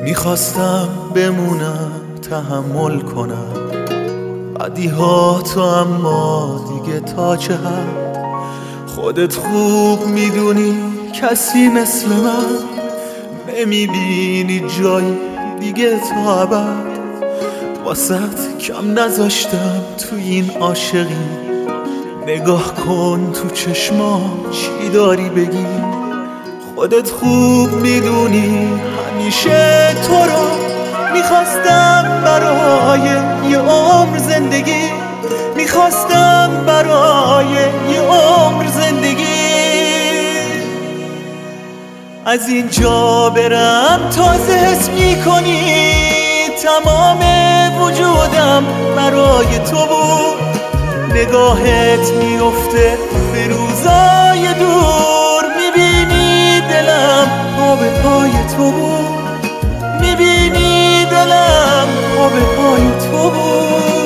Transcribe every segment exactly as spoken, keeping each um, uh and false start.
میخواستم بمونم تحمل کنم بدیهاتو، اما دیگه تا چه حد. خودت خوب میدونی کسی مثل من نمیبینی جایی دیگه تا ابد. واسط کم نذاشتم تو این عاشقی، نگاه کن تو چشمام چی داری بگی. خودت خوب میدونی همیشه تو رو میخواستم برای یه عمر زندگی، میخواستم برای یه عمر زندگی. از اینجا برم تازه حس میکنی تمام وجودم برای تو بود. نگاهت میفته به روزای دور، میبینی دلم پا به پای تو بود، میبینی دلم پا به پای تو بود.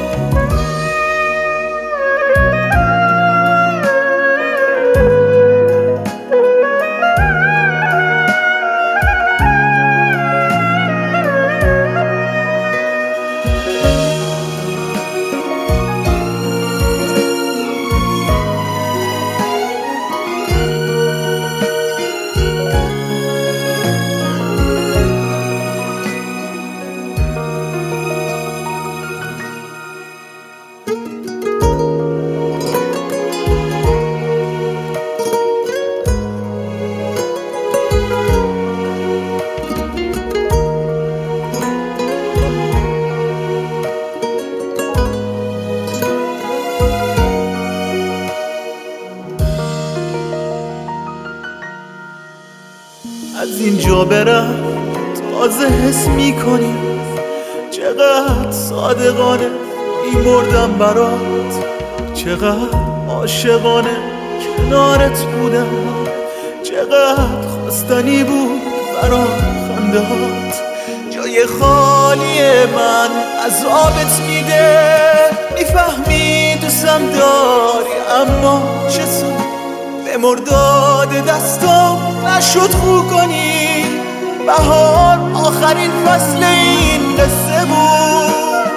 از اینجا برم تازه حس میکنی چقدر صادقانه میمردم برات، چقدر عاشقانه کنارت بودم، چقدر خواستنی بود برا خندهات. جای خالی من عذابت میده، میفهمی دوستم داری اما چه سود. به مرداد دستم نشد خو کنی، بهار آخرین فصل این قصه بود.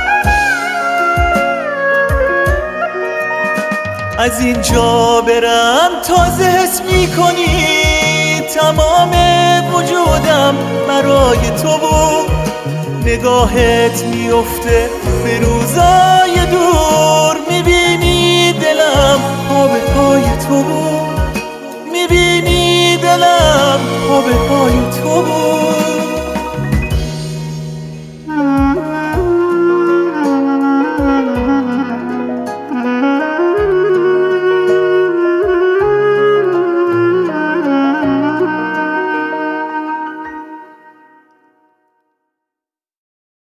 از اینجا برم تازه حس میکنی تمام وجودم برای تو بود. نگاهت میفته به روزای دور، میبینی